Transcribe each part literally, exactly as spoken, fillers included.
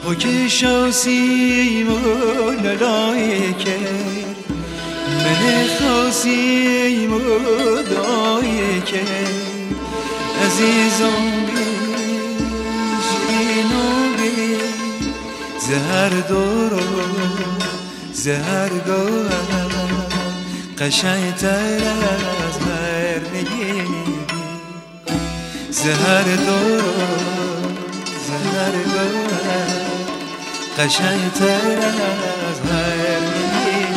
که شاسیم و لالای کرد من خاسیم و دای کرد عزیزم بیش اینو بی زهر دورو زهر گوهر قشنگ تر از هر نگینی بی زهر دورو زهر گوهر قشنگ تر از هر نگینی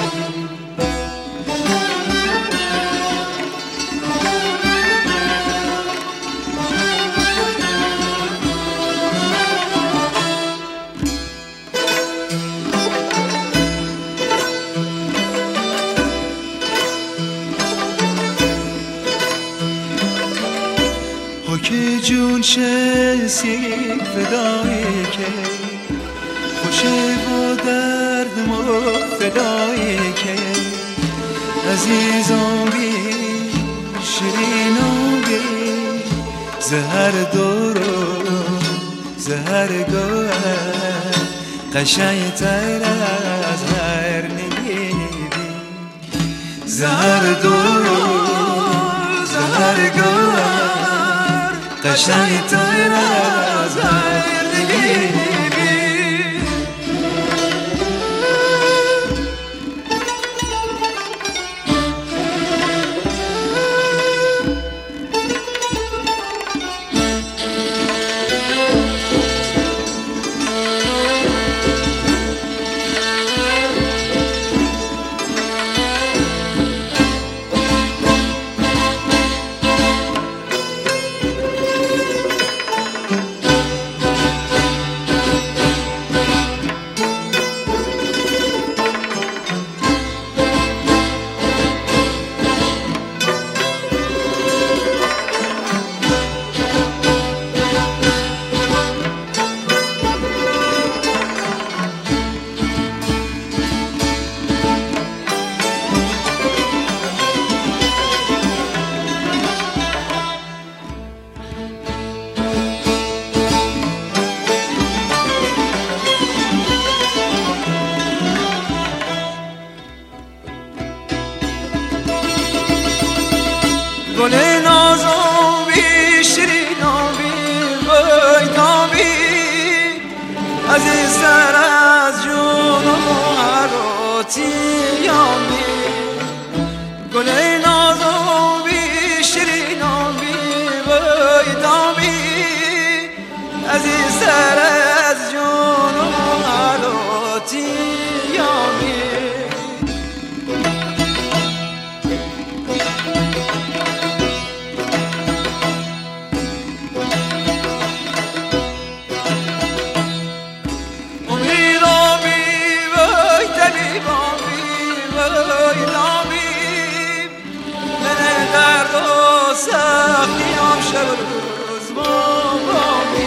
که جون شسی فدایی که خوشه با درد ما فدایی که عزیزم بی شیرینم بی زهر دورو زهر گوهر قشنگ تر از هر نگینی بی زهر دورو زهر گوهر قشنگ تر از هر نگینی گل نازم بی شیرینم بی بیدم بی عزیزتر از جونم و حیاتیم بی گل نازم بی شیرینم بی بیدم بی عزیزتر از جونم و حیاتیم بی سختیم شب روز با می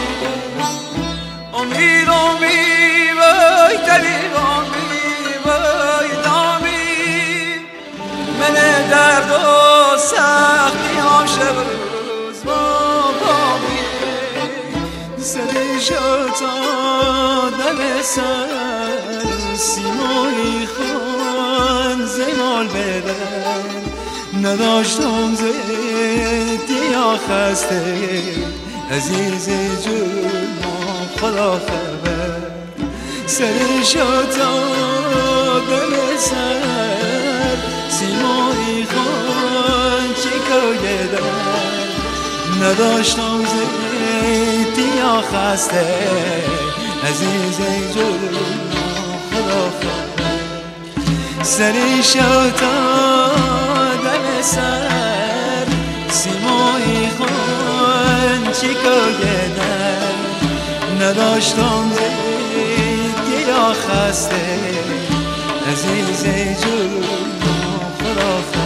امید امید وای طبیبم بی وای دامی من درد و سختیم شب روز با می سر شتا دم سر سیمایی خان زمال بدن نداشتم زدی یا خسته عزیز جونم خدا خبر سر شتا دل سر سیمایی خان چیکار در نداشتم زدی یا خسته عزیز جونم خدا خبر سر شتا سر سیمایی خون چیکار در نداشتم زدی یا خسته عزیز جونم خدا خبر